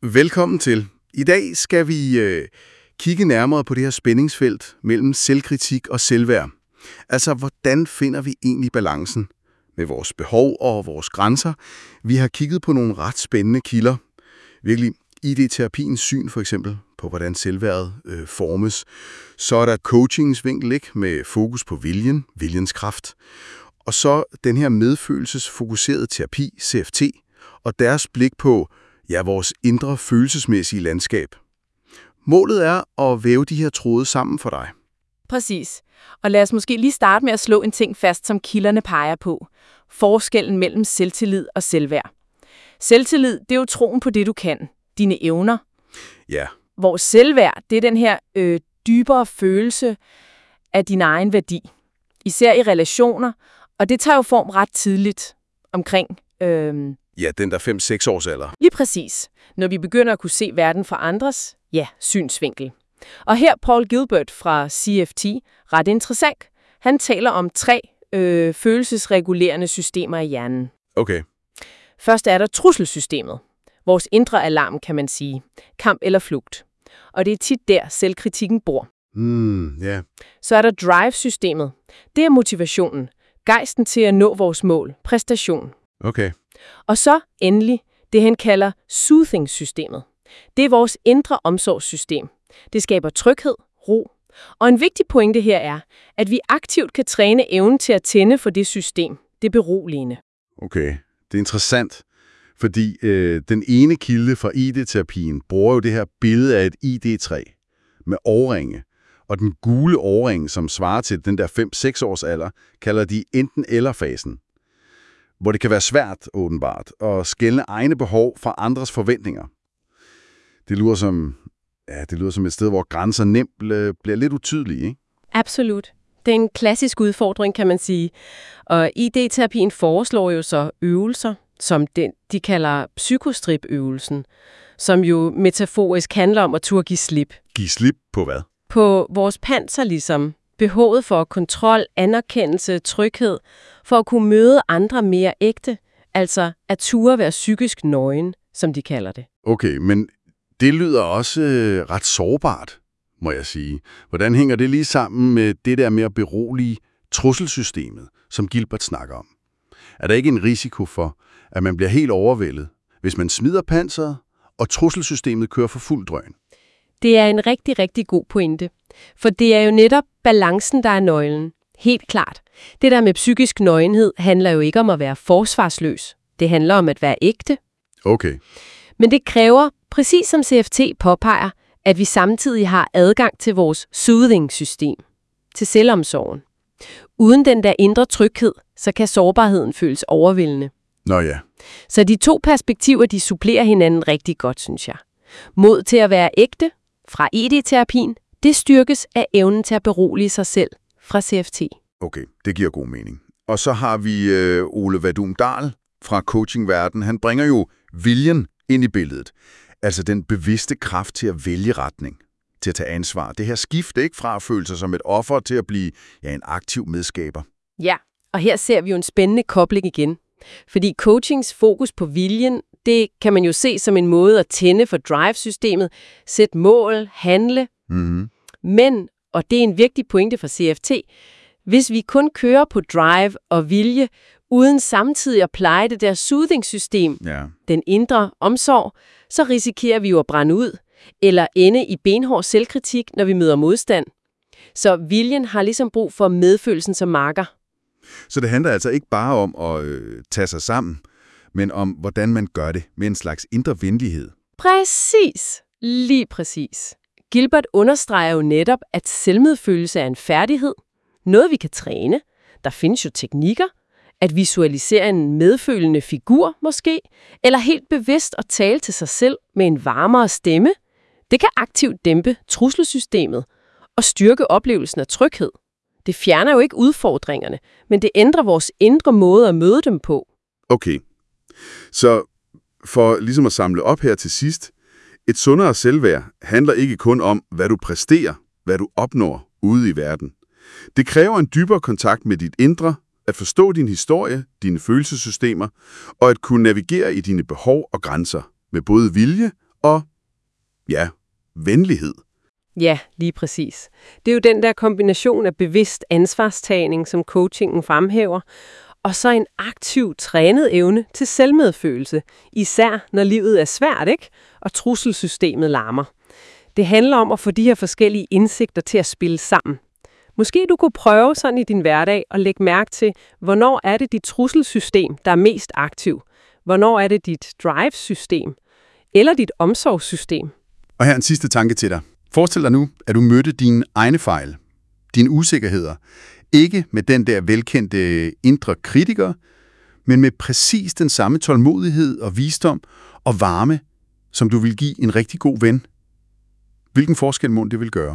Velkommen til. I dag skal vi kigge nærmere på det her spændingsfelt mellem selvkritik og selvværd. Altså, hvordan finder vi egentlig balancen med vores behov og vores grænser? Vi har kigget på nogle ret spændende kilder. Virkelig ID-terapiens syn for eksempel på, hvordan selvværdet formes. Så er der coachings vinkel, ikke? Med fokus på viljens kraft. Og så den her medfølelsesfokuserede terapi, CFT, og deres blik på vores indre følelsesmæssige landskab. Målet er at væve de her tråde sammen for dig. Præcis. Og lad os måske lige starte med at slå en ting fast, som kilderne peger på. Forskellen mellem selvtillid og selvværd. Selvtillid, det er jo troen på det, du kan. Dine evner. Ja. Hvor selvværd, det er den her dybere følelse af din egen værdi. Især i relationer. Og det tager jo form ret tidligt omkring Den der 5-6 års alder. lige præcis, når vi begynder at kunne se verden fra andres, synsvinkel. Og her Paul Gilbert fra CFT, ret interessant. Han taler om 3 følelsesregulerende systemer i hjernen. Okay. Først er der trusselssystemet. Vores indre alarm, kan man sige. Kamp eller flugt. Og det er tit der, selvkritikken bor. Så er der drive-systemet. Det er motivationen. Gejsten til at nå vores mål. Præstation. Okay. Og så endelig det, han kalder soothing-systemet. Det er vores indre omsorgssystem. Det skaber tryghed, ro. Og en vigtig pointe her er, at vi aktivt kan træne evnen til at tænde for det system. Det beroligende. Okay. Det er interessant, fordi den ene kilde fra ID-terapien bruger jo det her billede af et ID-træ med årringe. Og den gule årring, som svarer til den der 5-6 års alder, kalder de enten-eller-fasen. Hvor det kan være svært, åbenbart, at skelne egne behov fra andres forventninger. Det lyder som et sted, hvor grænser nemt bliver lidt utydelige, ikke? Absolut. Det er en klassisk udfordring, kan man sige. Og ID-terapien foreslår jo så øvelser, som de kalder psykostrip-øvelsen, som jo metaforisk handler om at turde give slip. Give slip på hvad? På vores panser ligesom. Behovet for kontrol, anerkendelse, tryghed, for at kunne møde andre mere ægte, altså at ture være psykisk nøgen, som de kalder det. Okay, men det lyder også ret sårbart, må jeg sige. Hvordan hænger det lige sammen med det der med at berolige trusselssystemet, som Gilbert snakker om? Er der ikke en risiko for, at man bliver helt overvældet, hvis man smider panseret, og trusselssystemet kører for fuld drøn? Det er en rigtig, rigtig god pointe. For det er jo netop balancen, der er nøglen. Helt klart. Det der med psykisk nøgenhed handler jo ikke om at være forsvarsløs. Det handler om at være ægte. Okay. Men det kræver, præcis som CFT påpeger, at vi samtidig har adgang til vores soothing-system, til selvomsorgen. Uden den der indre tryghed, så kan sårbarheden føles overvældende. Nå ja. Så de 2 perspektiver, de supplerer hinanden rigtig godt, synes jeg. Mod til at være ægte fra ID-terapien, det styrkes af evnen til at berolige sig selv fra CFT. Okay, det giver god mening. Og så har vi Ole Vadum Dahl fra coachingverden. Han bringer jo viljen ind i billedet. Altså den bevidste kraft til at vælge retning, til at tage ansvar. Det her skift ikke fra at føle sig som et offer til at blive en aktiv medskaber. Ja, og her ser vi jo en spændende kobling igen. Fordi coachings fokus på viljen, det kan man jo se som en måde at tænde for drive-systemet, sætte mål, handle. Mm-hmm. Men, og det er en vigtig pointe for CFT, hvis vi kun kører på drive og vilje, uden samtidig at pleje det der soothing-system, den indre omsorg, så risikerer vi jo at brænde ud, eller ende i benhård selvkritik, når vi møder modstand. Så viljen har ligesom brug for medfølelsen som marker. Så det handler altså ikke bare om at tage sig sammen, men om, hvordan man gør det med en slags indre venlighed. Præcis. Lige præcis. Gilbert understreger jo netop, at selvmedfølelse er en færdighed. Noget, vi kan træne. Der findes jo teknikker. At visualisere en medfølende figur, måske. Eller helt bevidst at tale til sig selv med en varmere stemme. Det kan aktivt dæmpe trusselssystemet og styrke oplevelsen af tryghed. Det fjerner jo ikke udfordringerne, men det ændrer vores indre måde at møde dem på. Okay. Så for ligesom at samle op her til sidst, et sundere selvværd handler ikke kun om, hvad du præsterer, hvad du opnår ude i verden. Det kræver en dybere kontakt med dit indre, at forstå din historie, dine følelsessystemer, og at kunne navigere i dine behov og grænser med både vilje og, ja, venlighed. Ja, lige præcis. Det er jo den der kombination af bevidst ansvarstagning, som coachingen fremhæver, og så en aktiv, trænet evne til selvmedfølelse, især når livet er svært, ikke? Og trusselssystemet larmer. Det handler om at få de her forskellige indsigter til at spille sammen. Måske du kunne prøve sådan i din hverdag at lægge mærke til, hvornår er det dit trusselsystem, der er mest aktiv? Hvornår er det dit drive-system? Eller dit omsorgssystem? Og her en sidste tanke til dig. Forestil dig nu, at du mødte dine egne fejl, dine usikkerheder, ikke med den der velkendte indre kritiker, men med præcis den samme tålmodighed og visdom og varme, som du vil give en rigtig god ven. Hvilken forskel mon det vil gøre?